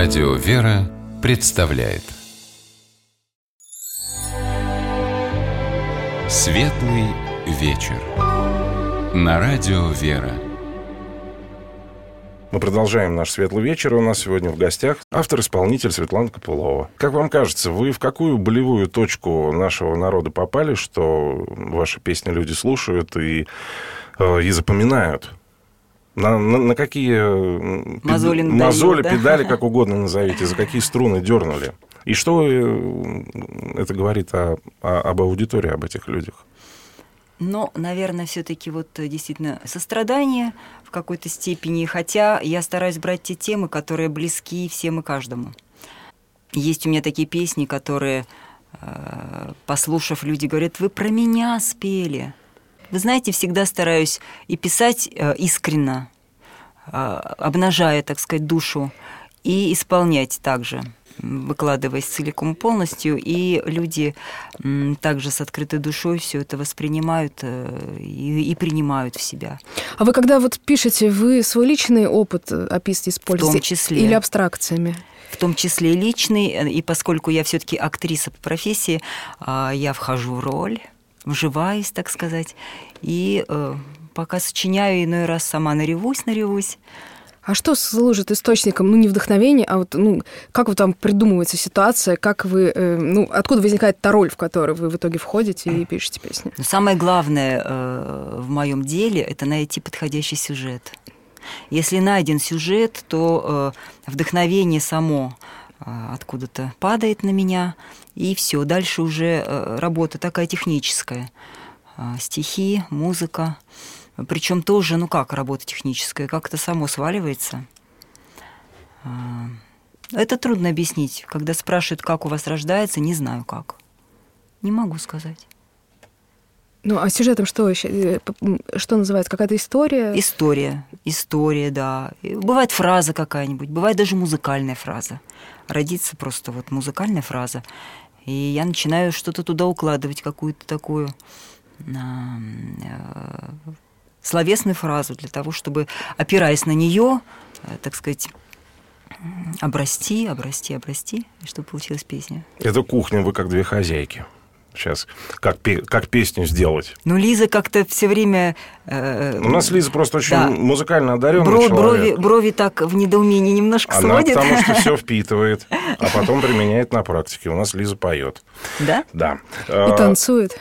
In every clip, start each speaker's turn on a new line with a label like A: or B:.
A: Радио «Вера» представляет Светлый вечер на Радио «Вера».
B: Мы продолжаем наш светлый вечер. У нас сегодня в гостях автор-исполнитель Светлана Копылова. Как вам кажется, вы в какую болевую точку нашего народа попали, что ваши песни люди слушают и запоминают? На какие мозоли, педали, как угодно назовите, за какие струны дернули? И что это говорит об аудитории, об этих людях?
C: Ну, наверное, все-таки вот действительно сострадание в какой-то степени, хотя я стараюсь брать те темы, которые близки всем и каждому. Есть у меня такие песни, которые, послушав, люди говорят: «Вы про меня спели». Вы знаете, всегда стараюсь и писать искренно, обнажая, так сказать, душу, и исполнять также, выкладываясь целиком полностью, и люди также с открытой душой все это воспринимают и принимают в себя.
D: А вы когда вот пишете, вы свой личный опыт описываете, используете?
C: В том числе.
D: Или абстракциями? В
C: том числе личный, и поскольку я все-таки актриса по профессии, я вхожу в роль, вживаюсь, так сказать, и пока сочиняю, иной раз сама наревусь.
D: А что служит источником, не вдохновения, а вот, как вот там придумывается ситуация, как вы, откуда возникает та роль, в которую вы в итоге входите и пишете песни?
C: Самое главное в моем деле – это найти подходящий сюжет. Если найден сюжет, то вдохновение само откуда-то падает на меня, и все. Дальше уже работа такая техническая. Стихи, музыка. Причем тоже, работа техническая, как-то само сваливается. Это трудно объяснить. Когда спрашивают, как у вас рождается, не знаю как. Не могу сказать.
D: А сюжетом что называется? Какая-то история?
C: История, да. Бывает фраза какая-нибудь, бывает даже музыкальная фраза. Родится просто вот музыкальная фраза, и я начинаю что-то туда укладывать, какую-то такую словесную фразу для того, чтобы, опираясь на нее, так сказать, обрасти, и чтобы получилась песня.
B: Это кухня, вы как две хозяйки. Сейчас, как песню сделать?
C: Лиза как-то все время...
B: У нас Лиза просто очень музыкально одаренный человек.
C: Брови так в недоумении немножко сводит.
B: Она потому что все впитывает, а потом применяет на практике. У нас Лиза поет.
C: Да?
B: Да.
D: И танцует.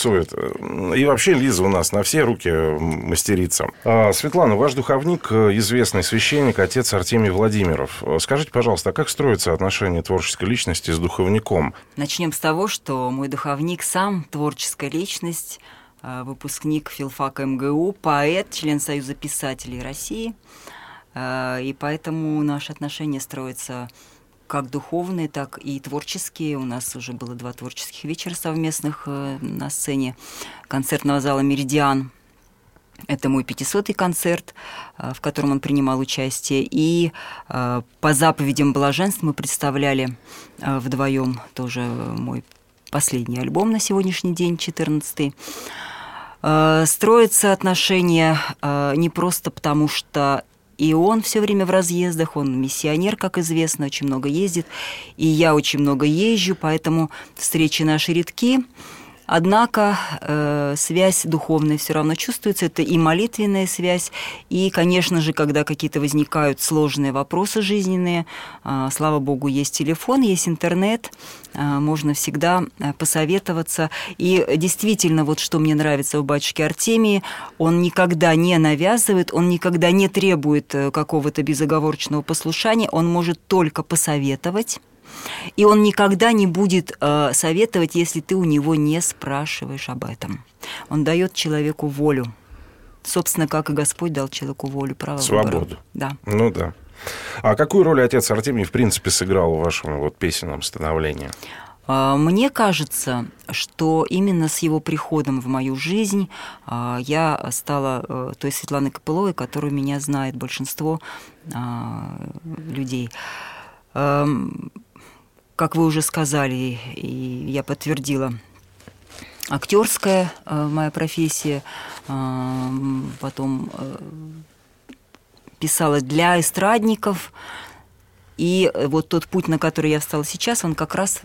B: И вообще Лиза у нас на все руки мастерица. Светлана, ваш духовник, известный священник, отец Артемий Владимиров. Скажите, пожалуйста, а как строятся отношения творческой личности с духовником?
C: Начнем с того, что мой духовник сам творческая личность, выпускник филфака МГУ, поэт, член Союза писателей России. И поэтому наши отношения строятся как духовные, так и творческие. У нас уже было 2 творческих вечера совместных на сцене концертного зала «Меридиан». Это мой 500-й концерт, в котором он принимал участие. И по заповедям блаженств мы представляли вдвоем тоже мой последний альбом на сегодняшний день, 14-й. Строятся отношения не просто потому, что и он все время в разъездах, он миссионер, как известно, очень много ездит, и я очень много езжу, поэтому встречи наши редки. Однако связь духовная все равно чувствуется, это и молитвенная связь, и, конечно же, когда какие-то возникают сложные вопросы жизненные, слава богу, есть телефон, есть интернет, можно всегда посоветоваться. И действительно, вот что мне нравится у батюшки Артемии, он никогда не навязывает, он никогда не требует какого-то безоговорочного послушания, он может только посоветовать. И он никогда не будет советовать, если ты у него не спрашиваешь об этом. Он дает человеку волю. Собственно, как и Господь дал человеку волю, право выбора.
B: Свободу.
C: Да.
B: Да. А какую роль отец Артемий, в принципе, сыграл в вашем песенном становлении?
C: Мне кажется, что именно с его приходом в мою жизнь я стала той Светланой Копыловой, которую меня знает большинство людей. Как вы уже сказали, и я подтвердила, актерская моя профессия, потом писала для эстрадников, И вот тот путь, на который я встала сейчас, он как раз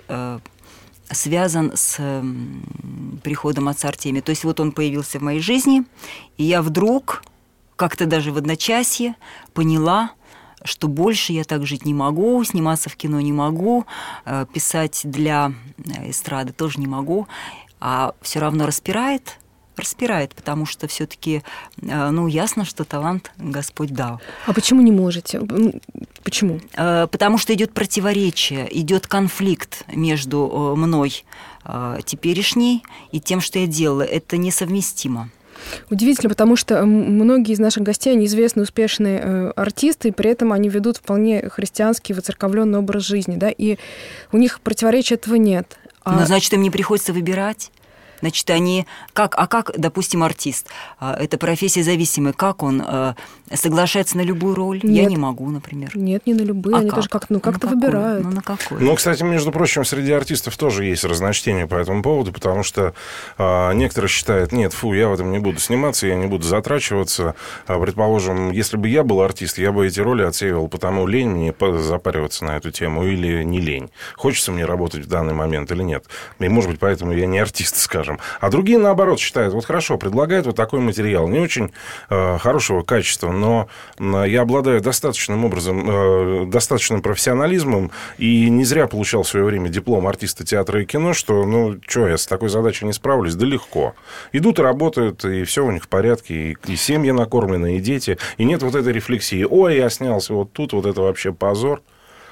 C: связан с приходом отца Артемия. То есть вот он появился в моей жизни, и я вдруг, как-то даже в одночасье, поняла, что больше я так жить не могу, сниматься в кино не могу, писать для эстрады тоже не могу, а все равно распирает, потому что все-таки, ясно, что талант Господь дал.
D: А почему не можете? Почему?
C: Потому что идет противоречие, идет конфликт между мной теперешней и тем, что я делала. Это несовместимо.
D: Удивительно, потому что многие из наших гостей, они известные, успешные артисты, и при этом они ведут вполне христианский, воцерковленный образ жизни, да, и у них противоречия этого нет.
C: Значит, им не приходится выбирать. Значит, они... Как, допустим, артист? Это профессия зависимая. Как он соглашается на любую роль?
D: Нет.
C: Я не могу, например.
D: Нет, не на любые. Они тоже как-то выбирают.
C: На какой?
B: Кстати, между прочим, среди артистов тоже есть разночтение по этому поводу, потому что некоторые считают, нет, я в этом не буду сниматься, я не буду затрачиваться. Предположим, если бы я был артист, я бы эти роли отсеивал, потому лень мне запариваться на эту тему или не лень. Хочется мне работать в данный момент или нет. И, может быть, поэтому я не артист, скажем. А другие, наоборот, считают, вот хорошо, предлагают вот такой материал, не очень хорошего качества, но я обладаю достаточным образом, профессионализмом, и не зря получал в свое время диплом артиста театра и кино, что, я с такой задачей не справлюсь, да легко. Идут и работают, и все у них в порядке, и семьи накормлены, и дети, и нет вот этой рефлексии, ой, я снялся вот тут, вот это вообще позор.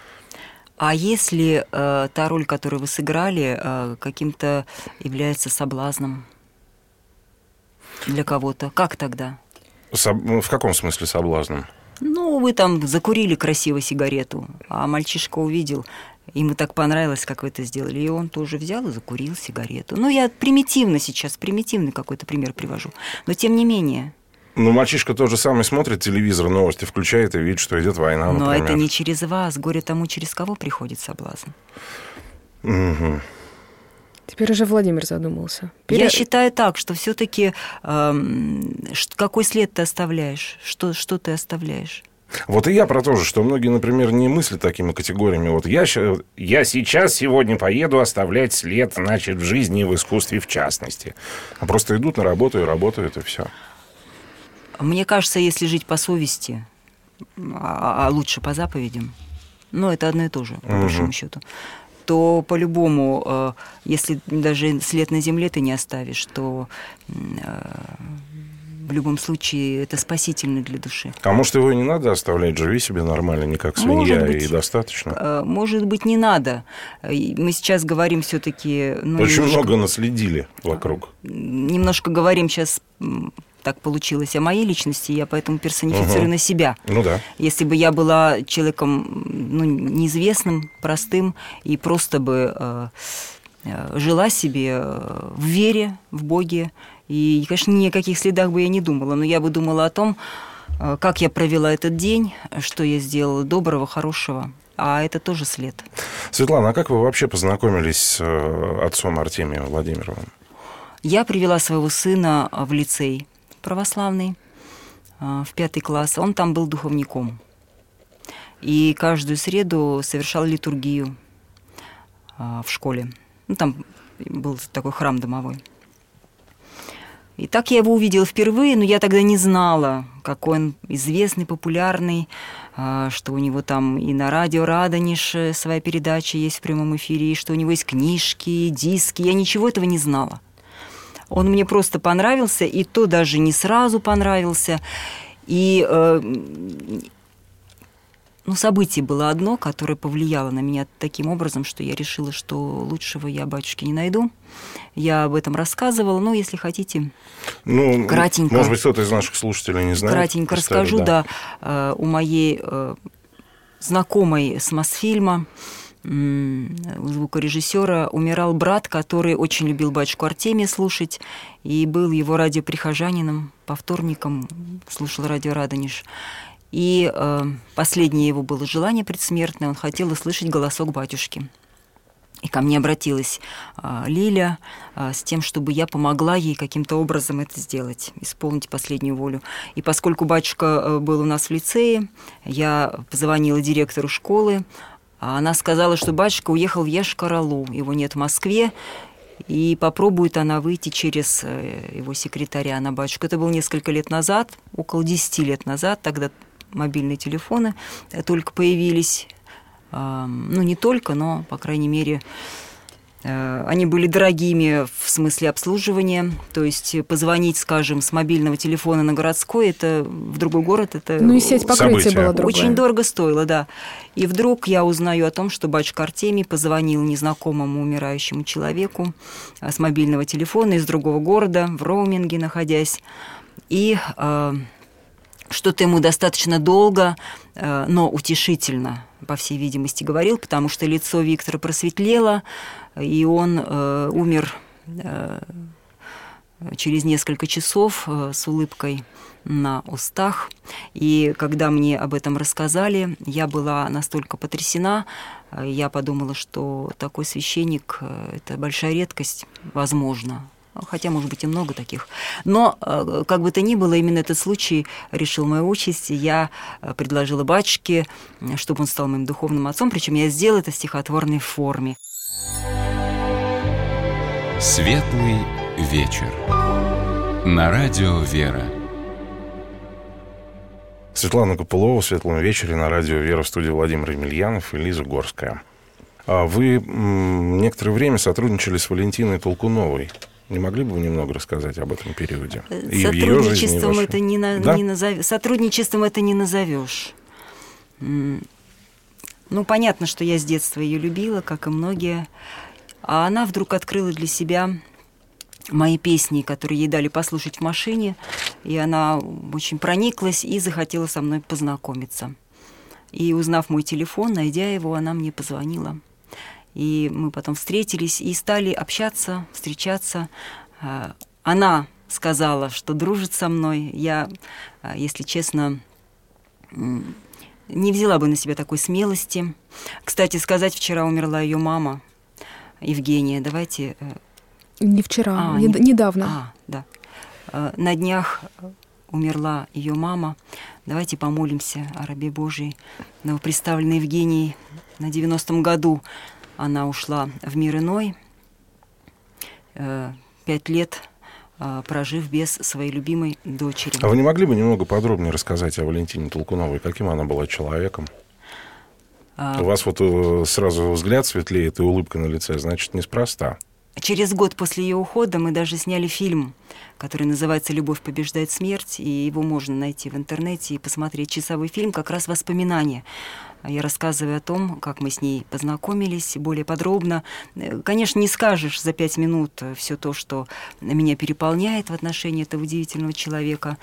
C: А если та роль, которую вы сыграли, каким-то является соблазном для кого-то, как тогда?
B: В каком смысле соблазном?
C: Вы там закурили красиво сигарету, а мальчишка увидел, ему так понравилось, как вы это сделали, и он тоже взял и закурил сигарету. Я примитивный какой-то пример привожу, но тем не менее...
B: мальчишка тот же самый смотрит телевизор, новости включает и видит, что идет война, например.
C: Но это не через вас. Горе тому, через кого приходит соблазн.
B: Угу.
D: Теперь уже Владимир задумался.
C: Я считаю так, что все-таки какой след ты оставляешь? Что ты оставляешь?
B: Вот и я про то же, что многие, например, не мыслят такими категориями. Вот я сегодня поеду оставлять след, в жизни и в искусстве в частности. А просто идут на работу и работают, и все.
C: Мне кажется, если жить по совести, а лучше по заповедям, это одно и то же, по большому счету, то по-любому, если даже след на земле ты не оставишь, то в любом случае это спасительно для души.
B: А может, его и не надо оставлять? Живи себе нормально, не как свинья, и достаточно?
C: Может быть, не надо. Мы сейчас говорим все-таки...
B: Очень много наследили вокруг.
C: Немножко говорим сейчас... Так получилось о моей личности, я поэтому персонифицирую на себя.
B: Да.
C: Если бы я была человеком неизвестным, простым, и просто бы жила себе в вере, в Боге, и, конечно, ни о каких следах бы я не думала, но я бы думала о том, как я провела этот день, что я сделала доброго, хорошего, а это тоже след.
B: Светлана, а как вы вообще познакомились с отцом Артемием Владимировым?
C: Я привела своего сына в лицей православный, в 5 класс. Он там был духовником. И каждую среду совершал литургию в школе. Там был такой храм домовой. И так я его увидела впервые, но я тогда не знала, какой он известный, популярный, что у него там и на радио «Радонеж» своя передача есть в прямом эфире, и что у него есть книжки, диски. Я ничего этого не знала. Он мне просто понравился, и то даже не сразу понравился. И событие было одно, которое повлияло на меня таким образом, что я решила, что лучшего я батюшки не найду. Я об этом рассказывала, если хотите, кратенько.
B: Может быть, кто-то из наших слушателей не знает.
C: Кратенько расскажу, да. У моей знакомой с Мосфильма, звукорежиссера, умирал брат, который очень любил батюшку Артемия слушать, и был его радиоприхожанином, по вторникам слушал радио «Радонеж». И последнее его было желание предсмертное, он хотел услышать голосок батюшки. И ко мне обратилась Лиля с тем, чтобы я помогла ей каким-то образом это сделать, исполнить последнюю волю. И поскольку батюшка был у нас в лицее, я позвонила директору школы, она сказала, что батюшка уехал в Йошкар-Олу, его нет в Москве, и попробует она выйти через его секретаря на батюшку. Это было несколько лет назад, около 10 лет назад, тогда мобильные телефоны только появились. Ну, не только, но, по крайней мере, они были дорогими в смысле обслуживания. То есть позвонить, скажем, с мобильного телефона на городской, это в другой город, это
D: ну и сеть покрытия была другая.
C: Очень дорого стоило, да. И вдруг я узнаю о том, что батюшка Артемий позвонил незнакомому умирающему человеку с мобильного телефона из другого города, в роуминге находясь, и что-то ему достаточно долго, но утешительно, по всей видимости, говорил, потому что лицо Виктора просветлело, и он умер через несколько часов с улыбкой на устах. И когда мне об этом рассказали, я была настолько потрясена, я подумала, что такой священник – это большая редкость, возможно. Хотя, может быть, и много таких. Но, как бы то ни было, именно этот случай решил мою участь. И я предложила батюшке, чтобы он стал моим духовным отцом. Причем я сделала это в стихотворной форме.
A: Светлый вечер. На радио «Вера».
B: Светлана Копылова в «Светлом вечере» на радио «Вера», в студии Владимир Емельянов и Лиза Горская. Вы некоторое время сотрудничали с Валентиной Толкуновой. Не могли бы вы немного рассказать об этом периоде?
C: Сотрудничеством это Сотрудничеством это не назовешь. Ну, понятно, что я с детства ее любила, как и многие. А она вдруг открыла для себя мои песни, которые ей дали послушать в машине. И она очень прониклась и захотела со мной познакомиться. И, узнав мой телефон, найдя его, она мне позвонила. И мы потом встретились и стали общаться, встречаться. Она сказала, что дружит со мной. Я, если честно, не взяла бы на себя такой смелости. Кстати сказать, вчера умерла ее мама, Евгения. Давайте...
D: Не вчера, недавно.
C: Да. На днях умерла ее мама. Давайте помолимся о рабе Божией, новоприставленной Евгении. На 90-м году она ушла в мир иной, 5 лет прожив без своей любимой дочери.
B: А вы не могли бы немного подробнее рассказать о Валентине Толкуновой? Каким она была человеком? У вас вот сразу взгляд светлеет и улыбка на лице, значит, неспроста.
C: Через год после ее ухода мы даже сняли фильм, который называется «Любовь побеждает смерть», и его можно найти в интернете и посмотреть. Часовой фильм, как раз воспоминания. Я рассказываю о том, как мы с ней познакомились, более подробно. Конечно, не скажешь за 5 минут все то, что меня переполняет в отношении этого удивительного человека.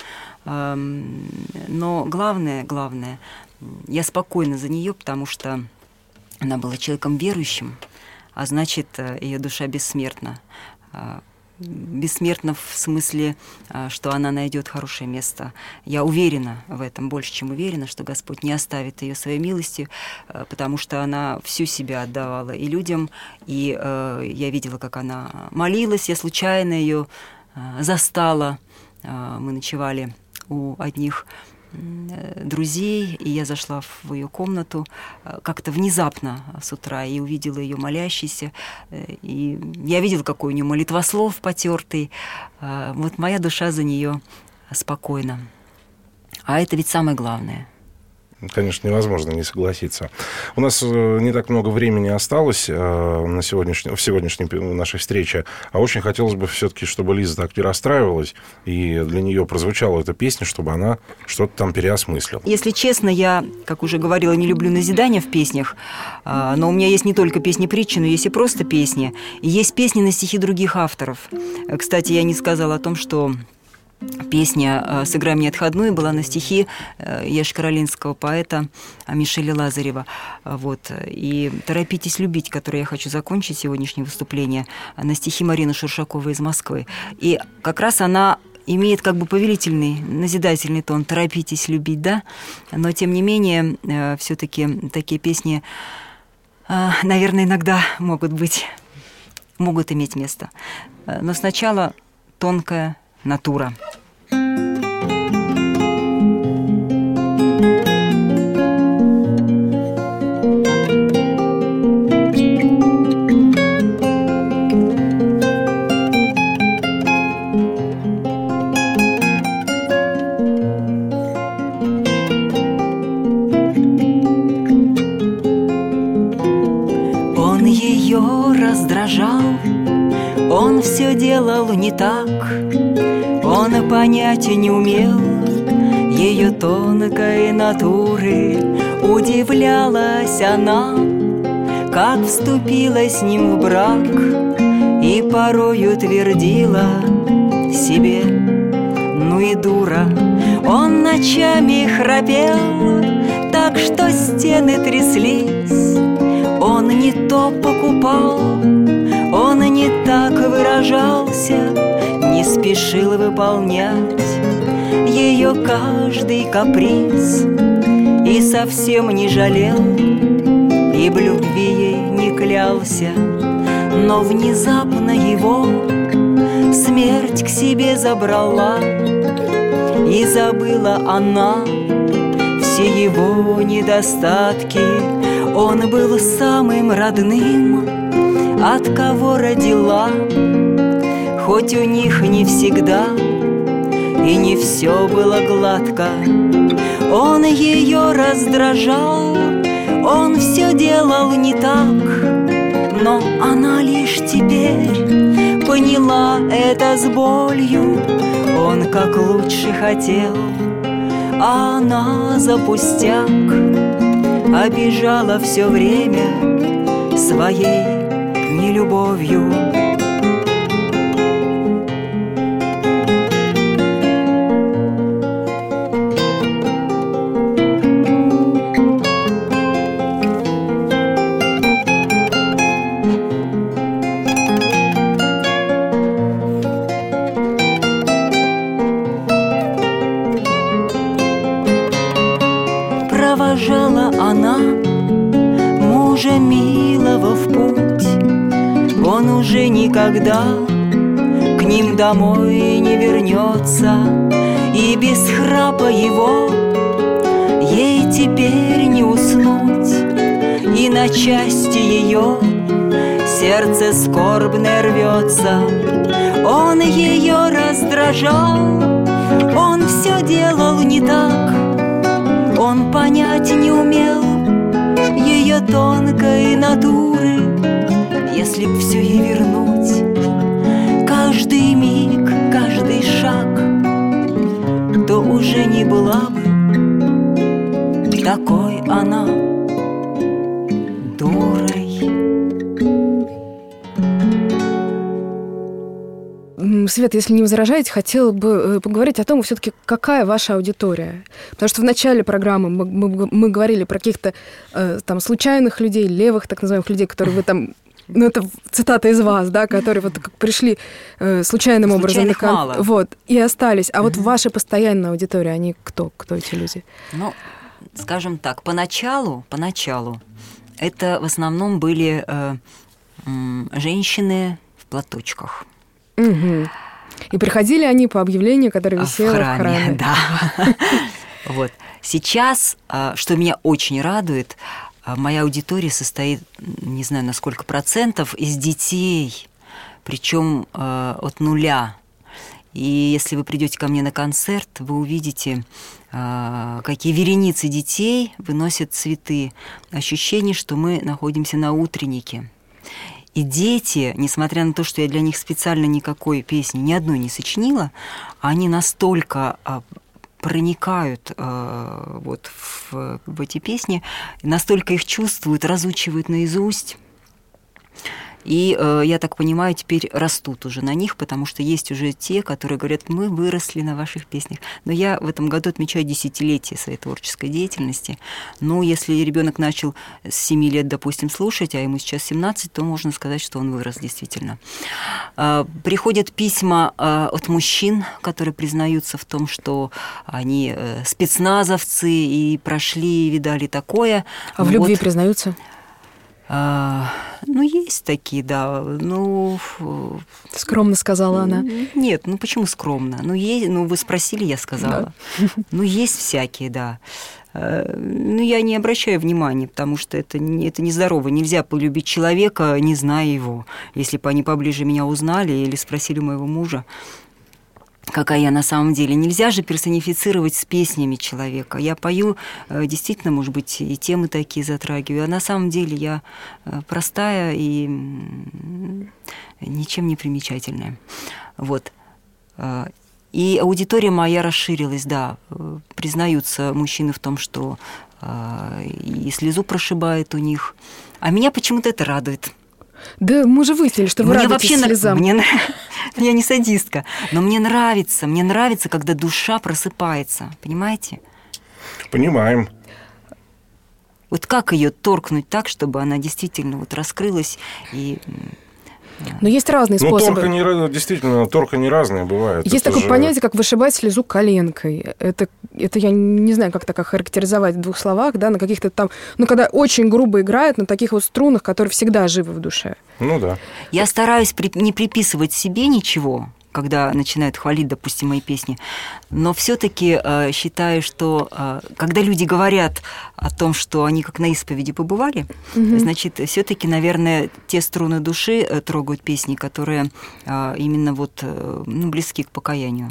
C: Но главное, я спокойна за нее, потому что она была человеком верующим, а значит, ее душа бессмертна. Бессмертна в смысле, что она найдет хорошее место. Я уверена в этом, больше, чем уверена, что Господь не оставит ее своей милостью, потому что она всю себя отдавала и людям, и я видела, как она молилась, я случайно ее застала. Мы ночевали у одних друзей, и я зашла в ее комнату как-то внезапно с утра и увидела ее молящейся, и я видела, какой у нее молитвослов потертый. Вот моя душа за нее спокойна. А это ведь самое главное.
B: Конечно, невозможно не согласиться. У нас не так много времени осталось в сегодняшней нашей встрече, а очень хотелось бы все-таки, чтобы Лиза так не расстраивалась, и для нее прозвучала эта песня, чтобы она что-то там переосмыслила.
C: Если честно, я, как уже говорила, не люблю назидания в песнях, но у меня есть не только песни-притчи, но есть и просто песни. И есть песни на стихи других авторов. Кстати, я не сказала о том, что песня «Сыграй мне отходную» была на стихи йошкар-олинского поэта Мишеля Лазарева. Вот. И «Торопитесь любить», которой я хочу закончить сегодняшнее выступление, на стихи Марины Шуршаковой из Москвы. И как раз она имеет как бы повелительный, назидательный тон «торопитесь любить», да? Но, тем не менее, все-таки такие песни наверное, иногда могут иметь место. Но сначала тонкая натура. Он все делал не так, он понять не умел ее тонкой натуры. Удивлялась она, как вступила с ним в брак, и порою твердила себе: ну и дура. Он ночами храпел, так что стены тряслись. Он не то покупал, он не так выражался, не спешил выполнять ее каждый каприз, и совсем не жалел, и в любви ей не клялся. Но внезапно его смерть к себе забрала, и забыла она все его недостатки. Он был самым родным, от кого родила, хоть у них не всегда и не все было гладко. Он ее раздражал, он все делал не так, но она лишь теперь поняла это с болью. Он как лучше хотел, а она за пустяк обижала все время своей нелюбовью. Провожала она мужа милого в путь, он уже никогда к ним домой не вернется, и без храпа его ей теперь не уснуть, и на части ее сердце скорбно рвется. Он ее раздражал, он все делал не так, он понять не умел ее тонкой натуры. Если б все ей вернуть, каждый миг, каждый шаг, то уже не была бы такой она дурой.
D: Свет, если не возражаете, хотела бы поговорить о том, все-таки какая ваша аудитория. Потому что в начале программы мы говорили про каких-то там случайных людей, левых так называемых людей, которые вы там... Ну, это цитата из вас, да, которые вот как пришли случайным образом.
C: Мало.
D: Вот, и остались. А вот ваша постоянная аудитория, они кто? Кто эти люди?
C: Ну, скажем так, поначалу это в основном были женщины в платочках.
D: Угу. И приходили они по объявлению, которое висело в храме.
C: Да. Вот. Сейчас, что меня очень радует, моя аудитория состоит, не знаю на сколько процентов, из детей, причем от нуля. И если вы придете ко мне на концерт, вы увидите, какие вереницы детей выносят цветы. Ощущение, что мы находимся на утреннике. И дети, несмотря на то, что я для них специально никакой песни, ни одной не сочинила, они настолько проникают вот в эти песни, настолько их чувствуют, разучивают наизусть. И, я так понимаю, теперь растут уже на них, потому что есть уже те, которые говорят: мы выросли на ваших песнях. Но я в этом году отмечаю десятилетие своей творческой деятельности. Ну, если ребенок начал с 7 лет, допустим, слушать, а ему сейчас 17, то можно сказать, что он вырос действительно. Приходят письма от мужчин, которые признаются в том, что они спецназовцы и прошли, и видали такое.
D: А в любви признаются?
C: Ну, есть такие, да. Ну,
D: скромно сказала она.
C: Нет, ну почему скромно? Ну, вы спросили, я сказала. Да. Ну, есть всякие, да. Ну, я не обращаю внимания, потому что это нездорово. Нельзя полюбить человека, не зная его. Если бы они поближе меня узнали или спросили у моего мужа, какая я на самом деле. Нельзя же персонифицировать с песнями человека. Я пою, действительно, может быть, и темы такие затрагиваю, а на самом деле я простая и ничем не примечательная. Вот. И аудитория моя расширилась, да. Признаются мужчины в том, что и слезу прошибает у них. А меня почему-то это радует.
D: Да мы же выяснили, что вы радуетесь слезам.
C: Я не садистка, но мне нравится, когда душа просыпается, понимаете?
B: Понимаем.
C: Вот как ее торкнуть так, чтобы она действительно вот раскрылась и...
D: Но есть разные способы.
B: Действительно, торка не разные бывают.
D: Есть такое понятие, как вышибать слезу коленкой. Это я не знаю, как так охарактеризовать в 2 словах, да, на каких-то там... Ну, когда очень грубо играют на таких вот струнах, которые всегда живы в душе.
B: Ну, да.
C: Я стараюсь не приписывать себе ничего, когда начинают хвалить, допустим, мои песни. Но все-таки считаю, что когда люди говорят о том, что они как на исповеди побывали, значит, все-таки, наверное, те струны души трогают песни, которые именно вот, близки к покаянию.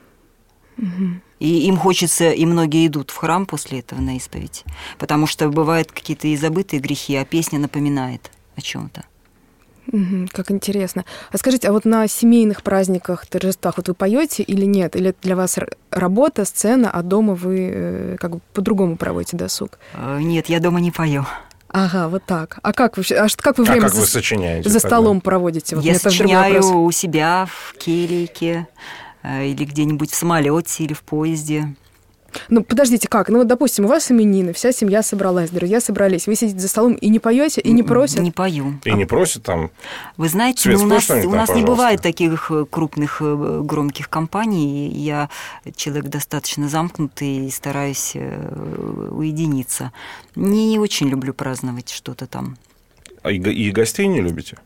C: И им хочется, и многие идут в храм после этого на исповедь, потому что бывают какие-то и забытые грехи, а песня напоминает о чем-то.
D: Как интересно. А скажите, а вот на семейных праздниках, торжествах вот вы поете или нет? Или для вас работа, сцена, а дома вы как бы по-другому проводите досуг?
C: Нет, я дома не пою.
D: Ага, вот так. А как вы время
B: вы сочиняете
D: за столом проводите? Вот
C: я сочиняю у себя в келейке или где-нибудь в самолете или в поезде.
D: Ну, подождите, как? Ну, вот, допустим, у вас именины, вся семья собралась, друзья собрались, вы сидите за столом и не поете, и не просят?
C: Не пою.
B: И не просят там?
C: Вы знаете, у нас не бывает таких крупных громких компаний. Я человек достаточно замкнутый и стараюсь уединиться. Не очень люблю праздновать что-то там.
B: И гостей не любите?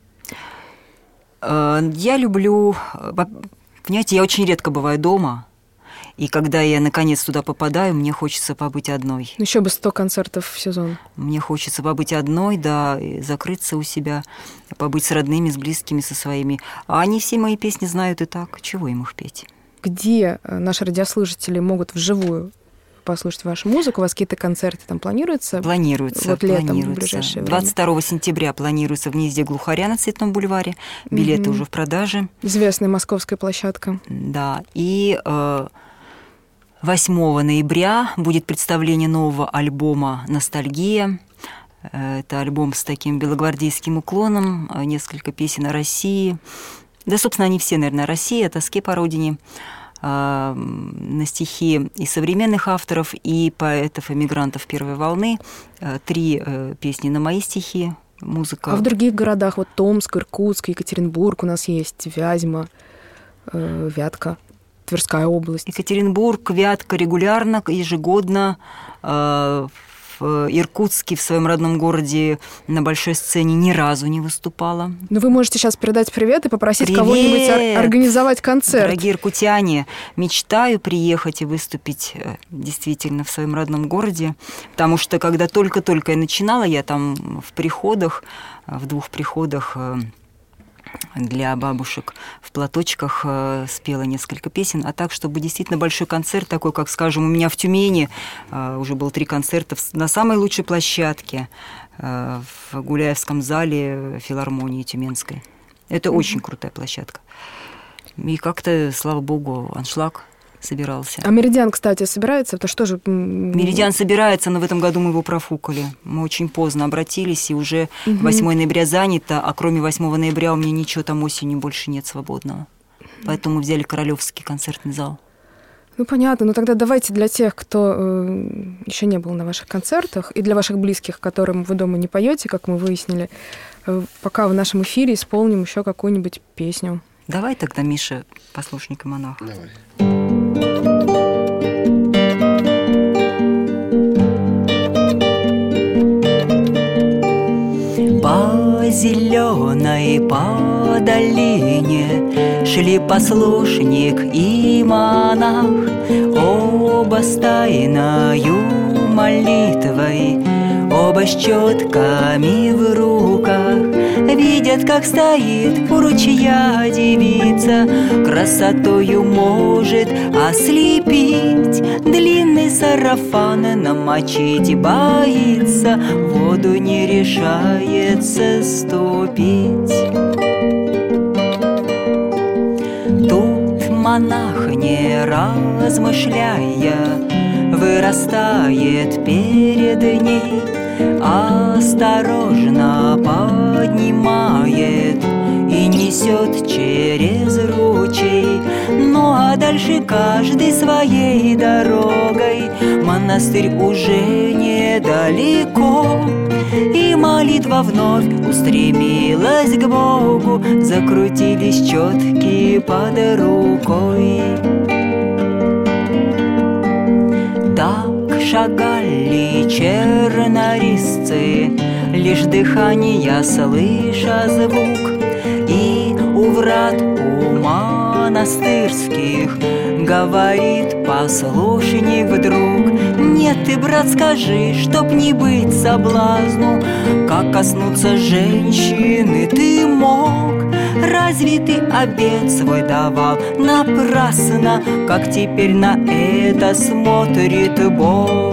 C: Я люблю... Понимаете, я очень редко бываю дома. И когда я, наконец, туда попадаю, мне хочется побыть одной.
D: Еще бы 100 концертов в сезон.
C: Мне хочется побыть одной, да, и закрыться у себя, побыть с родными, с близкими, со своими. А они все мои песни знают и так. Чего им их петь?
D: Где наши радиослушатели могут вживую послушать вашу музыку? У вас какие-то концерты там планируются?
C: Планируются.
D: Вот летом, в ближайшее время.
C: 22 сентября планируется в «Гнезде глухаря» на Цветном бульваре. Билеты уже в продаже.
D: Известная московская площадка.
C: Да, и... 8 ноября будет представление нового альбома «Ностальгия». Это альбом с таким белогвардейским уклоном, несколько песен о России. Да, собственно, они все, наверное, о России, о тоске по родине, на стихи и современных авторов, и поэтов-эмигрантов первой волны. 3 песни на мои стихи, музыка.
D: А в других городах, вот Томск, Иркутск, Екатеринбург у нас есть, Вязьма, Вятка. Тверская область.
C: Екатеринбург, Вятка регулярно, ежегодно. В Иркутске, в своем родном городе, на большой сцене ни разу не выступала.
D: Но вы можете сейчас передать привет и попросить кого-нибудь организовать концерт.
C: Дорогие иркутяне, мечтаю приехать и выступить действительно в своем родном городе, потому что когда только-только я начинала, я там в приходах, в 2 приходах для бабушек в платочках спела несколько песен, а так, чтобы действительно большой концерт, такой, как, скажем, у меня в Тюмени уже было 3 концерта на самой лучшей площадке в Гуляевском зале филармонии Тюменской. Это очень крутая площадка. И как-то, слава богу, аншлаг собирался.
D: А «Меридиан», кстати, собирается? Это что же...
C: «Меридиан» собирается, но в этом году мы его профукали. Мы очень поздно обратились, и уже 8 ноября занято, а кроме 8 ноября у меня ничего там осенью больше нет свободного. Поэтому мы взяли Королевский концертный зал.
D: Ну, понятно. Но тогда давайте для тех, кто еще не был на ваших концертах, и для ваших близких, которым вы дома не поете, как мы выяснили, пока в нашем эфире исполним еще какую-нибудь песню.
C: Давай тогда, Миша, «Послушник и монах».
B: Давай.
C: Шли послушник и монах, оба с тайною молитвой, оба с четками в руках. Видят, как стоит у ручья девица, красотою может ослепить. Длинный сарафан намочить боится, в воду не решается ступить. Тут монах, не размышляя, вырастает перед ней, осторожно поднимает и несет через ручей. Ну а дальше каждый своей дорогой, монастырь уже недалеко, и молитва вновь устремилась к Богу, закрутились четки под рукой. Так шагали чернорисцы, лишь дыхание слыша звук, и у врат у монастырских говорит послушник вдруг: нет, ты, брат, скажи, чтоб не быть соблазну, как коснуться женщины ты мог? Разве ты обет свой давал напрасно, как теперь на это смотрит Бог?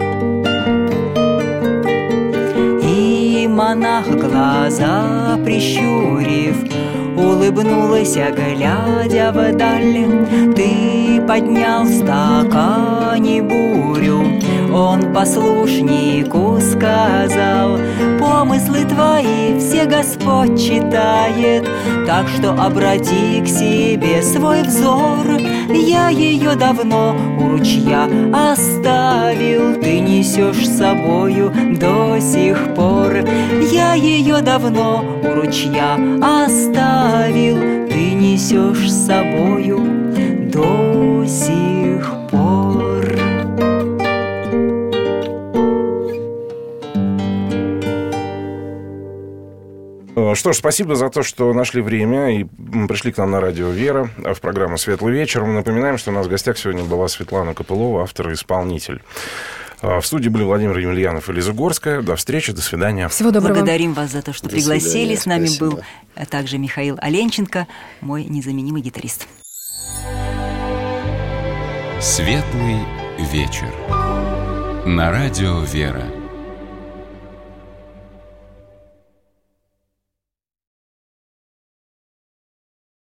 C: И монах, глаза прищурив, улыбнулся, глядя вдаль. Ты поднял в стакане бурю, он послушнику сказал: помыслы твои все Господь читает, так что обрати к себе свой взор. Я ее давно у ручья оставил, ты несешь с собою до сих пор. Я ее давно у ручья оставил, ты несешь с собою до сих пор.
B: Что ж, спасибо за то, что нашли время и пришли к нам на радио «Вера» в программу «Светлый вечер». Мы напоминаем, что у нас в гостях сегодня была Светлана Копылова, автор и исполнитель. В студии были Владимир Емельянов и Лиза Горская. До встречи, до свидания.
D: Всего доброго.
C: Благодарим вас за то, что пригласили. С нами
E: спасибо.
C: был также Михаил Оленченко, мой незаменимый гитарист.
A: Светлый вечер. На радио «Вера».